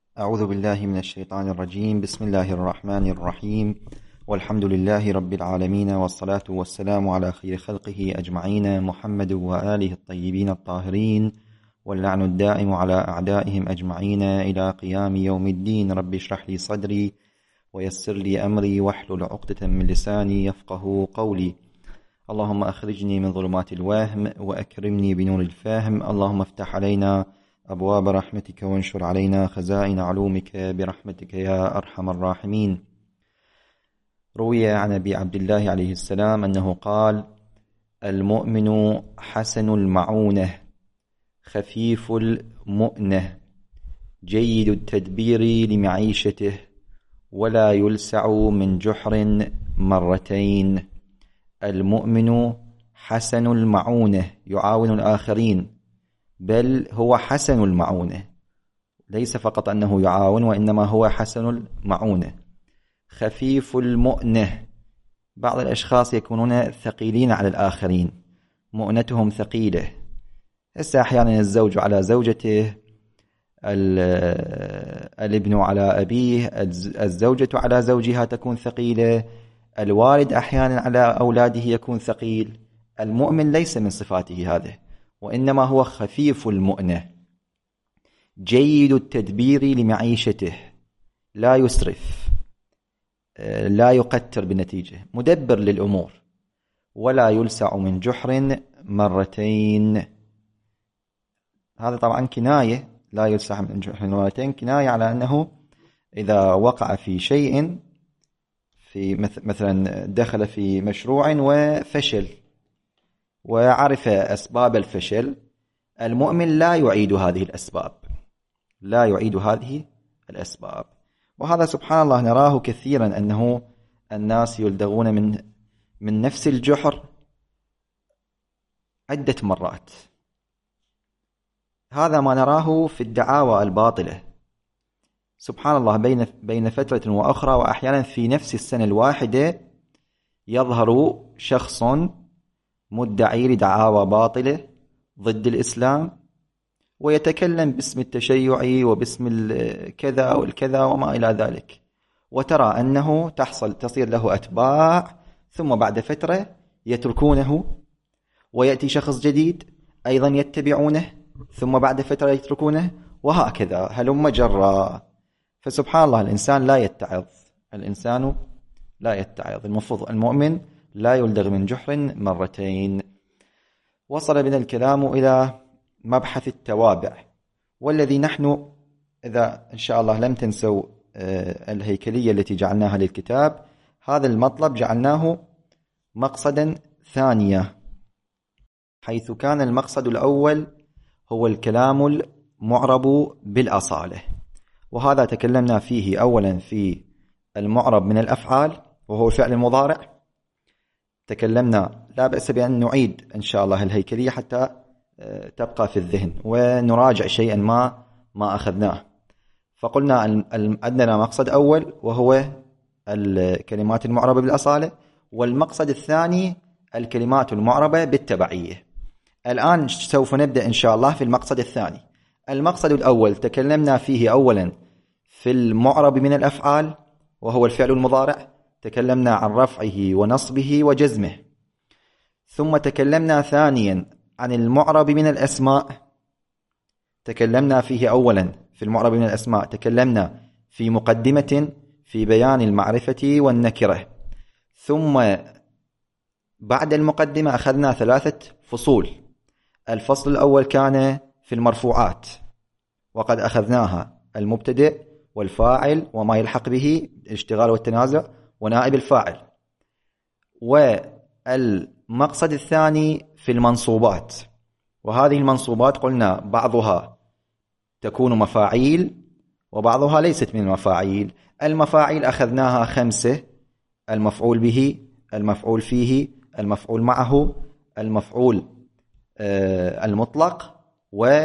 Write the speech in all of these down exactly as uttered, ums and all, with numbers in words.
أعوذ بالله من الشيطان الرجيم. بسم الله الرحمن الرحيم، والحمد لله رب العالمين، والصلاة والسلام على خير خلقه أجمعين، محمد وآله الطيبين الطاهرين، واللعن الدائم على أعدائهم أجمعين إلى قيام يوم الدين. رب اشرح لي صدري ويسر لي أمري واحلل عقدة من لساني يفقه قولي. اللهم أخرجني من ظلمات الوهم وأكرمني بنور الفهم. اللهم افتح علينا أبواب رحمتك وانشر علينا خزائن علومك برحمتك يا أرحم الراحمين. روي عن أبي عبد الله عليه السلام أنه قال: المؤمن حسن المعونة خفيف المؤنة جيد التدبير لمعيشته ولا يلسع من جحر مرتين. المؤمن حسن المعونة، يعاون الآخرين، بل هو حسن المعونة، ليس فقط أنه يعاون وإنما هو حسن المعونة. خفيف المؤنة، بعض الأشخاص يكونون ثقيلين على الآخرين، مؤنتهم ثقيلة. هسه أحيانا الزوج على زوجته، الابن على أبيه، الزوجة على زوجها تكون ثقيلة، الوالد أحيانا على أولاده يكون ثقيل. المؤمن ليس من صفاته هذه، وإنما هو خفيف المؤنة جيد التدبير لمعيشته، لا يسرف، لا يقتر بالنتيجة، مدبر للأمور، ولا يلسع من جحر مرتين. هذا طبعا كناية، لا يلسع من جحر مرتين كناية على أنه إذا وقع في شيء، في مثلا دخل في مشروع وفشل وعرف أسباب الفشل، المؤمن لا يعيد هذه الأسباب، لا يعيد هذه الأسباب. وهذا سبحان الله نراه كثيرا، أنه الناس يلدغون من من نفس الجحر عدة مرات. هذا ما نراه في الدعاوى الباطلة، سبحان الله، بين بين فترة وأخرى، وأحيانا في نفس السنة الواحدة يظهر شخص مدعي لدعاوى باطلة ضد الإسلام، ويتكلم باسم التشيع وباسم كذا والكذا وما إلى ذلك، وترى أنه تحصل تصير له أتباع، ثم بعد فترة يتركونه ويأتي شخص جديد أيضا يتبعونه، ثم بعد فترة يتركونه، وهكذا هلم جرا. فسبحان الله، الإنسان لا يتعظ، الإنسان لا يتعظ. المفروض المؤمن لا يلدغ من جحر مرتين. وصل بنا الكلام إلى مبحث التوابع، والذي نحن إذا إن شاء الله لم تنسوا الهيكلية التي جعلناها للكتاب، هذا المطلب جعلناه مقصدا ثانية، حيث كان المقصد الأول هو الكلام المعرب بالأصالة، وهذا تكلمنا فيه أولا في المعرب من الأفعال وهو الفعل المضارع. تكلمنا، لا بأس بأن نعيد إن شاء الله الهيكلية حتى تبقى في الذهن ونراجع شيئا ما ما أخذناه. فقلنا عندنا مقصد أول وهو الكلمات المعربة بالأصالة، والمقصد الثاني الكلمات المعربة بالتبعية. الآن سوف نبدأ إن شاء الله في المقصد الثاني. المقصد الأول تكلمنا فيه أولا في المعرب من الأفعال وهو الفعل المضارع، تكلمنا عن رفعه ونصبه وجزمه. ثم تكلمنا ثانيا عن المعرب من الأسماء، تكلمنا فيه أولا في المعرب من الأسماء، تكلمنا في مقدمة في بيان المعرفة والنكرة، ثم بعد المقدمة أخذنا ثلاثة فصول. الفصل الأول كان في المرفوعات، وقد أخذناها: المبتدئ والفاعل وما يلحق به، الاشتغال والتنازع، ونائب الفاعل. والمقصد الثاني في المنصوبات، وهذه المنصوبات قلنا بعضها تكون مفاعيل وبعضها ليست من المفاعيل. المفاعيل أخذناها خمسة: المفعول به، المفعول فيه، المفعول معه، المفعول آه المطلق، و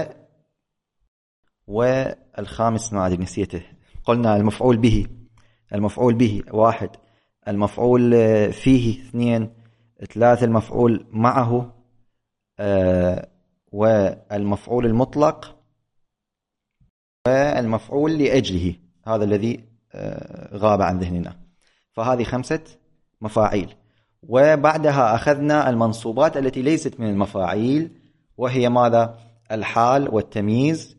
والخامس ما أدري نسيته. قلنا المفعول به، المفعول به واحد، المفعول فيه اثنين، ثلاثة المفعول معه، آه والمفعول المطلق، والمفعول لأجله، هذا الذي غاب عن ذهننا. فهذه خمسة مفاعيل. وبعدها أخذنا المنصوبات التي ليست من المفاعيل، وهي ماذا؟ الحال والتمييز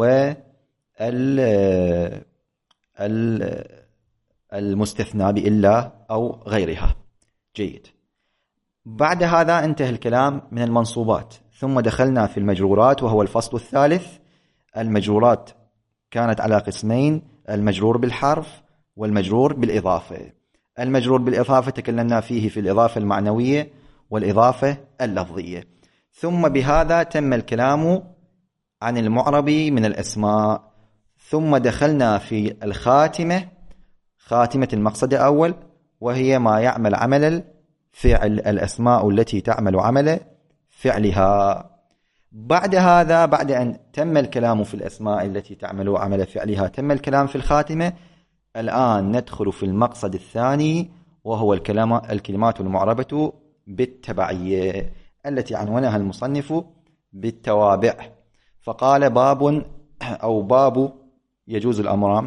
والمستثنى بإلا أو غيرها. جيد. بعد هذا انتهى الكلام من المنصوبات، ثم دخلنا في المجرورات، وهو الفصل الثالث. المجرورات كانت على قسمين: المجرور بالحرف والمجرور بالإضافة. المجرور بالإضافة تكلمنا فيه في الإضافة المعنوية والإضافة اللفظية. ثم بهذا تم الكلام عن المعرب من الأسماء. ثم دخلنا في الخاتمة، خاتمة المقصد الأول، وهي ما يعمل عمل الفعل، الأسماء التي تعمل عمل فعلها. بعد هذا، بعد أن تم الكلام في الأسماء التي تعمل عمل فعلها، تم الكلام في الخاتمة. الآن ندخل في المقصد الثاني، وهو الكلمات المعربة بالتبعية التي عنونها المصنف بالتوابع. فقال: باب أو باب يجوز الأمران.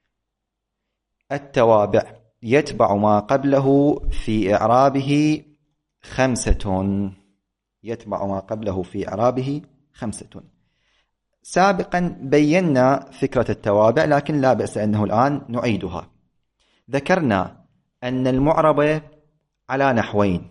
التوابع يتبع ما قبله في إعرابه خمسة. يتبع ما قبله في إعرابه خمسة. سابقا بينا فكرة التوابع، لكن لا بأس أنه الآن نعيدها. ذكرنا أن المعرب على نحوين: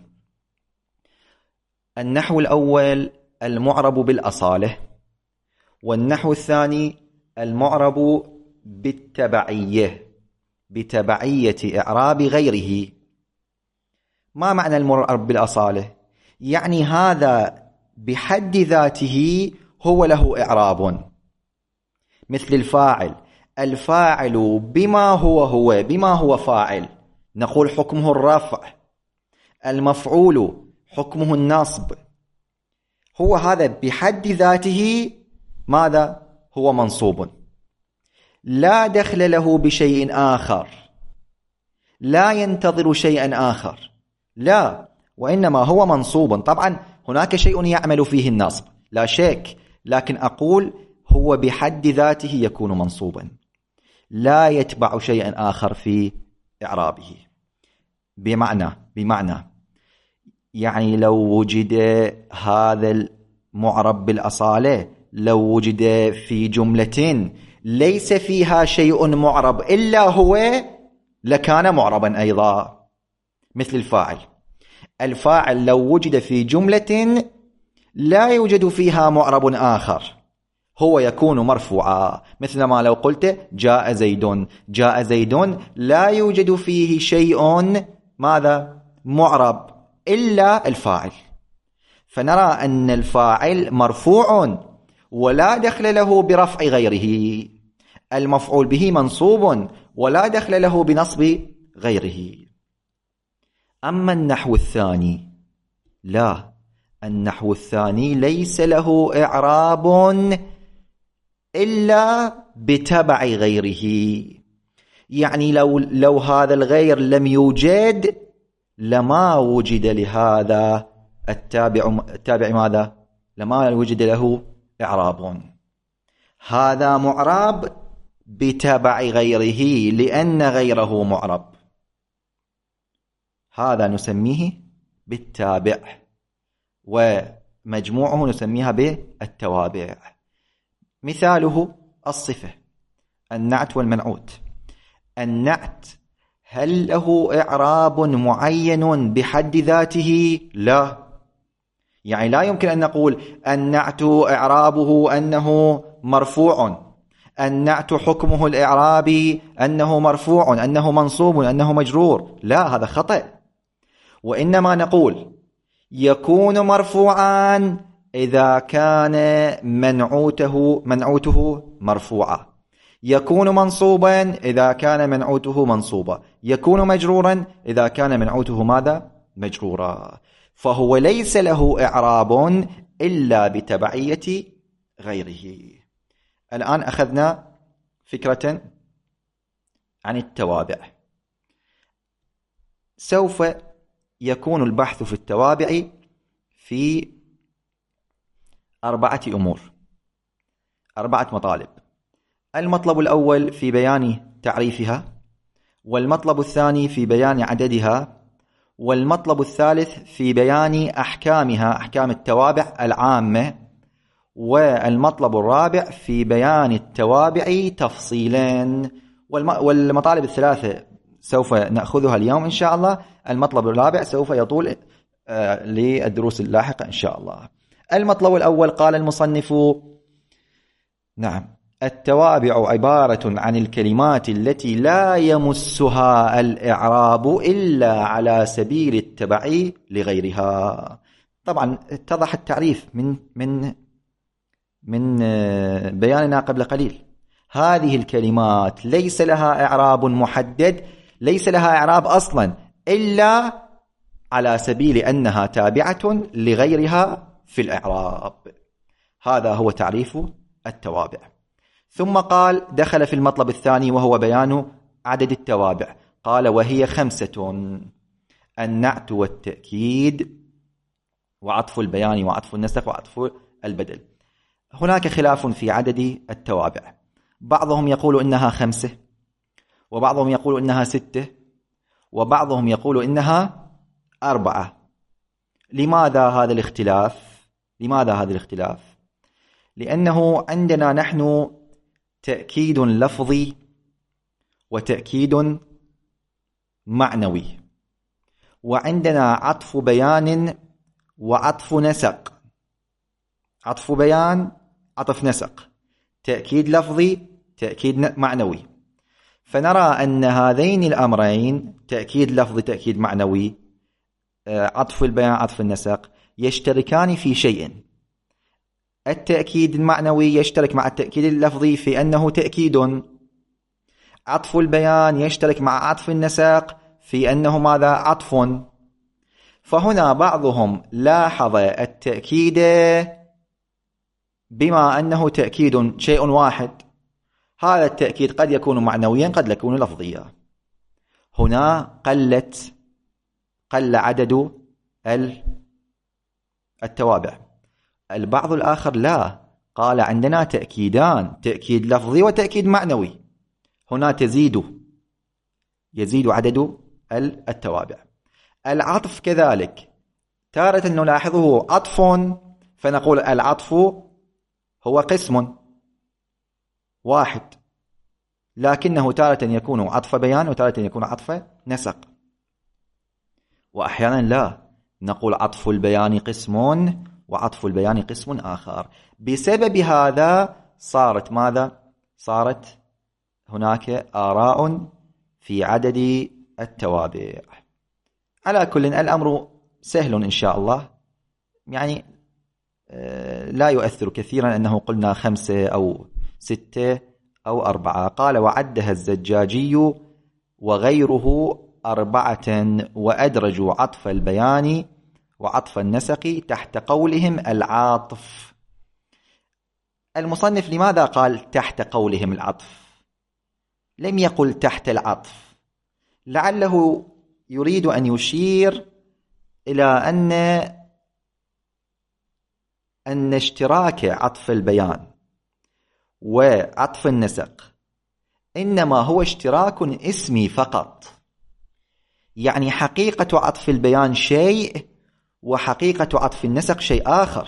النحو الأول المعرب بالأصالة، والنحو الثاني المعرب بالتبعية، بتبعية إعراب غيره. ما معنى المعرب بالأصالة؟ يعني هذا بحد ذاته هو له إعراب، مثل الفاعل. الفاعل بما هو هو بما هو فاعل نقول حكمه الرفع. المفعول حكمه النصب. هو هذا بحد ذاته ماذا؟ هو منصوب، لا دخل له بشيء آخر، لا ينتظر شيئا آخر، لا، وإنما هو منصوب. طبعا هناك شيء يعمل فيه النصب لا شك، لكن أقول هو بحد ذاته يكون منصوبا، لا يتبع شيئا آخر في إعرابه. بمعنى بمعنى يعني لو وجد هذا المعرب بالأصالة، لو وجد في جملة ليس فيها شيء معرب إلا هو، لكان معربا أيضا. مثل الفاعل. الفاعل لو وجد في جملة لا يوجد فيها معرب آخر، هو يكون مرفوعا. مثل ما لو قلت جاء زيد، جاء زيد لا يوجد فيه شيء ماذا؟ معرب إلا الفاعل، فنرى أن الفاعل مرفوع ولا دخل له برفع غيره. المفعول به منصوب ولا دخل له بنصب غيره. أما النحو الثاني لا، النحو الثاني ليس له إعراب إلا بتبع غيره. يعني لو, لو هذا الغير لم يوجد لما وجد لهذا التابع, التابع ماذا؟ لما وجد له إعراب. هذا معرب بتبع غيره لأن غيره معرب، هذا نسميه بالتابع، ومجموعه نسميها بالتوابع. مثاله الصفة، النعت والمنعوت. النعت هل له إعراب معين بحد ذاته؟ لا، يعني لا يمكن أن نقول النعت إعرابه أنه مرفوع، النعت حكمه الإعرابي أنه مرفوع، أنه منصوب، أنه مجرور. لا، هذا خطأ. وإنما نقول يكون مرفوعا إذا كان منعوته منعوته مرفوعا، يكون منصوبا إذا كان منعوته منصوبا، يكون مجرورا إذا كان منعوته ماذا؟ مجرورا. فهو ليس له إعراب إلا بتبعية غيره. الآن أخذنا فكرة عن التوابع. سوف يكون البحث في التوابع في أربعة أمور، أربعة مطالب. المطلب الأول في بيان تعريفها، والمطلب الثاني في بيان عددها، والمطلب الثالث في بيان أحكامها، أحكام التوابع العامة، والمطلب الرابع في بيان التوابع تفصيلا. والمطالب الثلاثة سوف نأخذها اليوم إن شاء الله. المطلب الرابع سوف يطول للدروس اللاحقة إن شاء الله. المطلب الأول قال المصنف: نعم، التوابع عبارة عن الكلمات التي لا يمسها الإعراب إلا على سبيل التبع لغيرها. طبعا اتضح التعريف من من من بياننا قبل قليل. هذه الكلمات ليس لها إعراب محدد، ليس لها إعراب أصلا إلا على سبيل أنها تابعة لغيرها في الإعراب. هذا هو تعريف التوابع. ثم قال دخل في المطلب الثاني وهو بيان عدد التوابع. قال: وهي خمسة: النعت والتأكيد، وعطف البيان، وعطف النسق، وعطف البدل. هناك خلاف في عدد التوابع، بعضهم يقول إنها خمسة، وبعضهم يقول إنها ستة، وبعضهم يقول إنها أربعة. لماذا هذا الاختلاف؟ لماذا هذا الاختلاف؟ لأنه عندنا نحن تأكيد لفظي وتأكيد معنوي، وعندنا عطف بيان وعطف نسق. عطف بيان، عطف نسق، تأكيد لفظي، تأكيد معنوي. فنرى أن هذين الأمرين، تأكيد لفظي تأكيد معنوي، عطف البيان عطف النسق، يشتركان في شيء. التأكيد المعنوي يشترك مع التأكيد اللفظي في أنه تأكيد. عطف البيان يشترك مع عطف النسق في أنه ماذا؟ عطف. فهنا بعضهم لاحظ التأكيد بما أنه تأكيد شيء واحد. هذا التأكيد قد يكون معنويا قد يكون لفظيا. هنا قلت قل عدد التوابع. البعض الآخر لا، قال عندنا تأكيدان، تأكيد لفظي وتأكيد معنوي. هنا تزيد يزيد عدد التوابع. العطف كذلك تارة نلاحظه عطف، فنقول العطف هو قسم واحد، لكنه تارة يكون عطف بيان وتارة يكون عطف نسق. وأحيانا لا، نقول عطف البيان قسم وعطف البيان قسم آخر. بسبب هذا صارت ماذا؟ صارت هناك آراء في عدد التوابع. على كل الأمر سهل إن شاء الله، يعني لا يؤثر كثيرا أنه قلنا خمسة أو ستة أو أربعة. قال: وعدها الزجاجي وغيره أربعة، وأدرجوا عطف البيان وعطف النسق تحت قولهم العاطف. المصنف لماذا قال تحت قولهم العطف؟ لم يقل تحت العطف، لعله يريد أن يشير إلى أن أن اشتراك عطف البيان وعطف النسق إنما هو اشتراك اسمي فقط. يعني حقيقة عطف البيان شيء وحقيقة عطف النسق شيء آخر.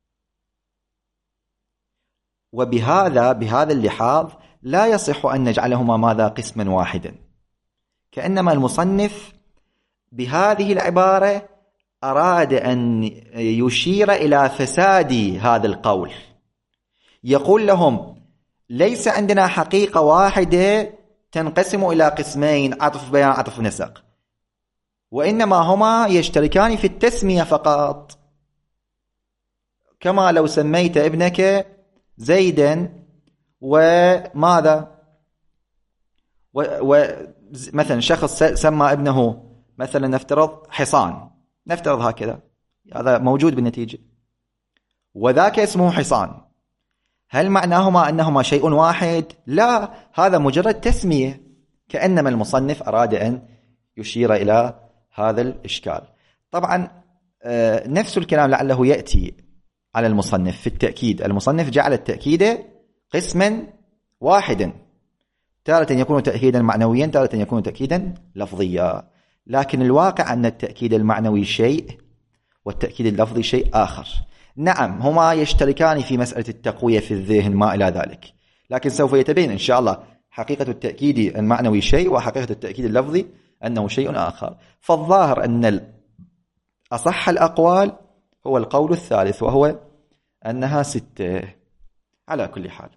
وبهذا بهذا اللحاظ لا يصح أن نجعلهما ماذا؟ قسما واحدا. كأنما المصنف بهذه العبارة أراد أن يشير إلى فساد هذا القول. يقول لهم ليس عندنا حقيقة واحدة تنقسم إلى قسمين، عطف بيان عطف نسق، وإنما هما يشتركان في التسمية فقط. كما لو سميت ابنك زيدا وماذا، ومثلا شخص سمى ابنه مثلا نفترض حصان، نفترض هكذا، هذا موجود بالنتيجة، وذاك اسمه حصان. هل معناهما أنهما شيء واحد؟ لا، هذا مجرد تسمية. كأنما المصنف أراد أن يشير إلى هذا الإشكال. طبعا نفس الكلام لعله يأتي على المصنف في التأكيد. المصنف جعل التأكيد قسما واحدا، تارة يكون تأكيدا معنويا، تارة يكون تأكيدا لفظيا. لكن الواقع أن التأكيد المعنوي شيء والتأكيد اللفظي شيء آخر. نعم هما يشتركان في مسألة التقوية في الذهن ما إلى ذلك، لكن سوف يتبين إن شاء الله حقيقة التأكيد المعنوي شيء وحقيقة التأكيد اللفظي أنه شيء آخر. فالظاهر أن أصح الأقوال هو القول الثالث وهو أنها ستة. على كل حال،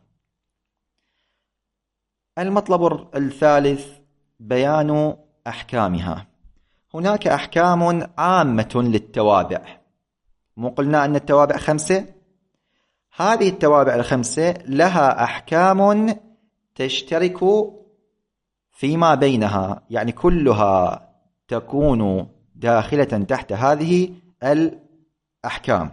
المطلب الثالث بيان أحكامها. هناك أحكام عامة للتوابع. مو قلنا أن التوابع خمسة؟ هذه التوابع الخمسة لها أحكام تشترك فيما بينها، يعني كلها تكون داخلة تحت هذه الأحكام.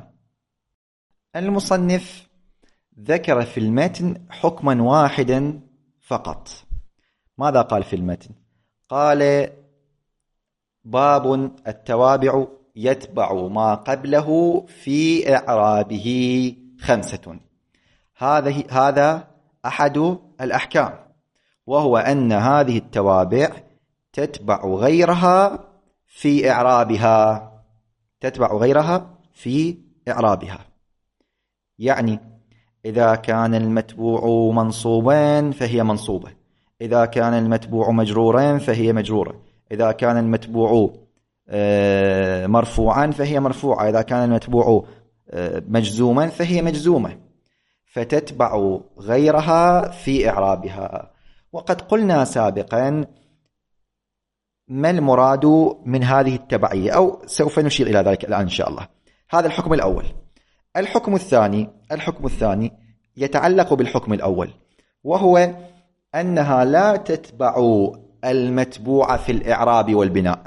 المصنف ذكر في المتن حكما واحدا فقط. ماذا قال في المتن؟ قال: باب التوابع يتبع ما قبله في إعرابه خمسة. هذه هذا أحد الأحكام، وهو أن هذه التوابع تتبع غيرها في إعرابها، تتبع غيرها في إعرابها. يعني إذا كان المتبوع منصوبا فهي منصوبة، إذا كان المتبوع مجرورا فهي مجرورة، إذا كان المتبوع مرفوعا فهي مرفوعة، إذا كان المتبوع مجزوما فهي مجزومة، فتتبع غيرها في إعرابها. وقد قلنا سابقا ما المراد من هذه التبعية، أو سوف نشير إلى ذلك الآن إن شاء الله. هذا الحكم الأول. الحكم الثاني الحكم الثاني يتعلق بالحكم الأول، وهو أنها لا تتبع المتبوع في الإعراب والبناء،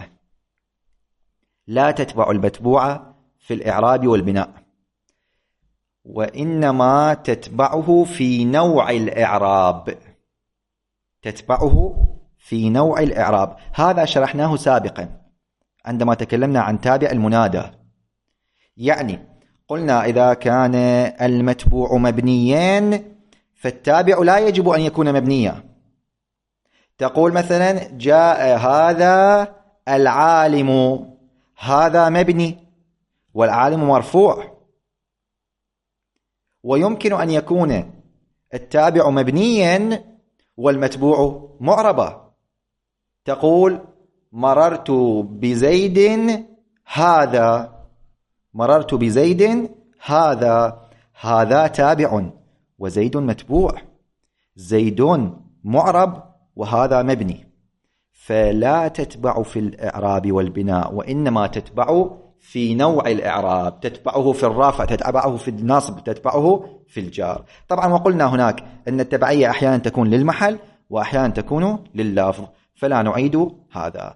لا تتبع المتبوع في الإعراب والبناء، وإنما تتبعه في نوع الإعراب، تتبعه في نوع الإعراب. هذا شرحناه سابقا عندما تكلمنا عن تابع المنادى. يعني قلنا إذا كان المتبوع مبنيا فالتابع لا يجب أن يكون مبنيا. تقول مثلا: جاء هذا العالم، هذا مبني والعالم مرفوع. ويمكن أن يكون التابع مبنيا والمتبوع معربا. تقول: مررت بزيد هذا، مررت بزيد هذا، هذا تابع وزيد متبوع، زيد معرب وهذا مبني. فلا تتبع في الإعراب والبناء، وإنما تتبع في نوع الإعراب، تتبعه في الرافع، تتبعه في النصب، تتبعه في الجار. طبعا وقلنا هناك أن التبعية أحيانا تكون للمحل وأحيانا تكون لللفظ، فلا نعيد هذا.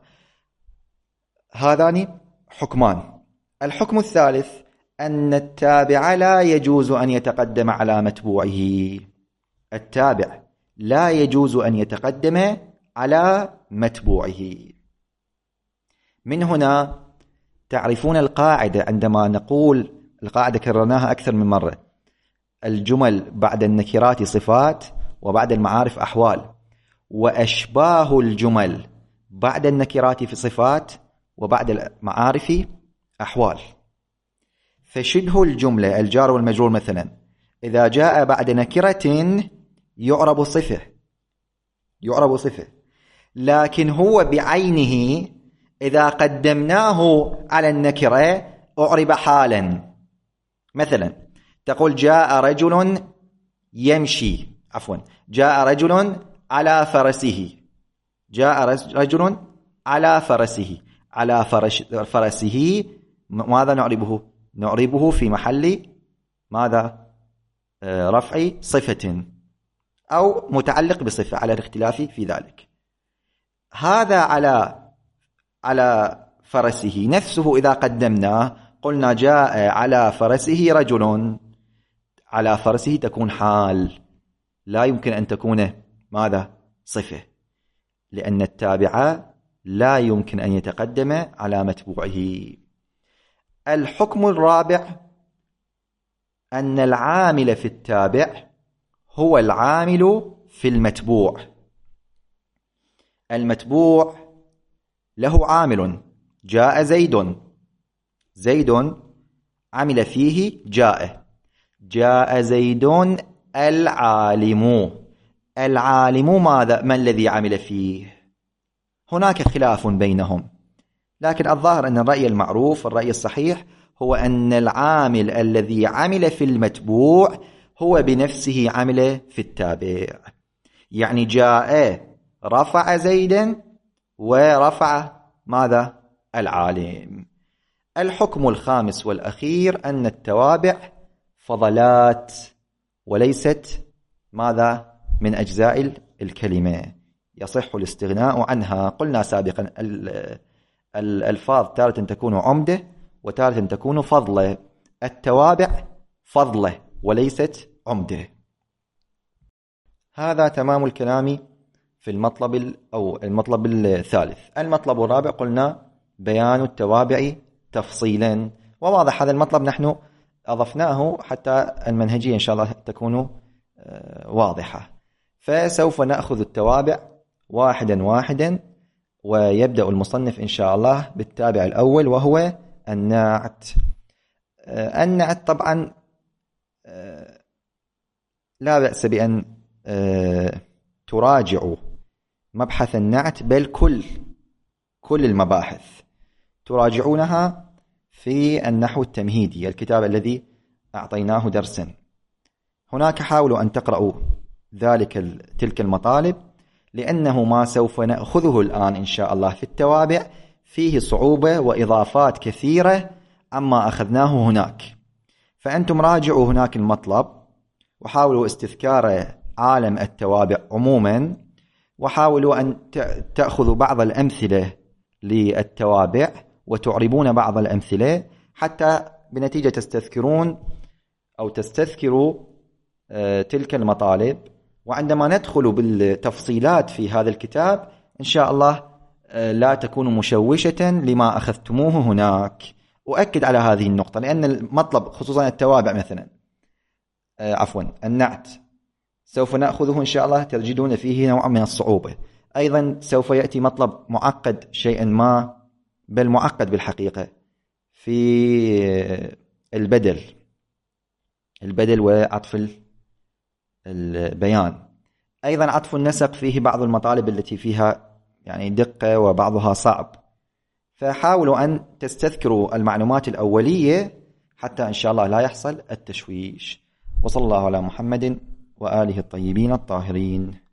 هذان حكمان. الحكم الثالث أن التابع لا يجوز أن يتقدم على متبوعه. التابع لا يجوز أن يتقدم على متبوعه. من هنا تعرفون القاعدة، عندما نقول القاعدة كررناها أكثر من مرة: الجمل بعد النكرات صفات وبعد المعارف أحوال، وأشباه الجمل بعد النكرات في صفات وبعد المعارف أحوال. فشبه الجملة الجار والمجرور مثلا إذا جاء بعد نكرة يعرب صفة، يعرب صفة، لكن هو بعينه إذا قدمناه على النكرة أعرب حالا. مثلا تقول: جاء رجل يمشي، عفوا جاء رجل على فرسه، جاء رجل على فرسه، على فرش فرسه ماذا نعربه؟ نعربه في محل ماذا؟ رفع صفة أو متعلق بصفة على الاختلاف في ذلك. هذا على على فرسه نفسه إذا قدمناه قلنا جاء على فرسه رجل، على فرسه تكون حال، لا يمكن أن تكون ماذا؟ صفة، لأن التابع لا يمكن أن يتقدم على متبوعه. الحكم الرابع أن العامل في التابع هو العامل في المتبوع. المتبوع له عامل، جاء زيد، زيد عمل فيه جاء، جاء زيد العالم، العالم ماذا؟ ما الذي عمل فيه؟ هناك خلاف بينهم، لكن الظاهر أن الرأي المعروف الرأي الصحيح هو أن العامل الذي عمل في المتبوع هو بنفسه عمل في التابع. يعني جاء رفع زيدا ورفع ماذا؟ العالم. الحكم الخامس والأخير أن التوابع فضلات وليست ماذا؟ من أجزاء الكلمة، يصح الاستغناء عنها. قلنا سابقا الألفاظ تارة تكون عمدة وتارة تكون فضلة، التوابع فضلة وليست عمدة. هذا تمام الكلام في المطلب أو المطلب الثالث. المطلب الرابع قلنا بيان التوابع تفصيلا، وواضح هذا المطلب نحن أضفناه حتى المنهجية إن شاء الله تكون واضحة. فسوف نأخذ التوابع واحدا واحدا، ويبدأ المصنف إن شاء الله بالتابع الأول وهو النعت. النعت طبعا لا بأس بأن تراجعوا مبحث النعت، بل كل كل المباحث تراجعونها في النحو التمهيدي، الكتاب الذي أعطيناه درسا. هناك حاولوا أن تقرأوا ذلك تلك المطالب، لأنه ما سوف نأخذه الآن إن شاء الله في التوابع فيه صعوبة وإضافات كثيرة عما أخذناه هناك. فأنتم راجعوا هناك المطلب وحاولوا استذكار عالم التوابع عموما، وحاولوا أن تأخذوا بعض الأمثلة للتوابع وتعربون بعض الأمثلة حتى بنتيجة تستذكرون أو تستذكروا تلك المطالب. وعندما ندخل بالتفصيلات في هذا الكتاب إن شاء الله لا تكون مشوشة لما أخذتموه هناك. أؤكد على هذه النقطة، لأن المطلب خصوصا التوابع مثلا عفوا النعت سوف نأخذه إن شاء الله تجدون فيه نوع من الصعوبة. أيضا سوف يأتي مطلب معقد شيئا ما، بل معقد بالحقيقة، في البدل البدل وعطف البيان. أيضا عطف النسق فيه بعض المطالب التي فيها يعني دقة وبعضها صعب. فحاولوا أن تستذكروا المعلومات الأولية حتى إن شاء الله لا يحصل التشويش. وصلى الله على محمد وآله الطيبين الطاهرين.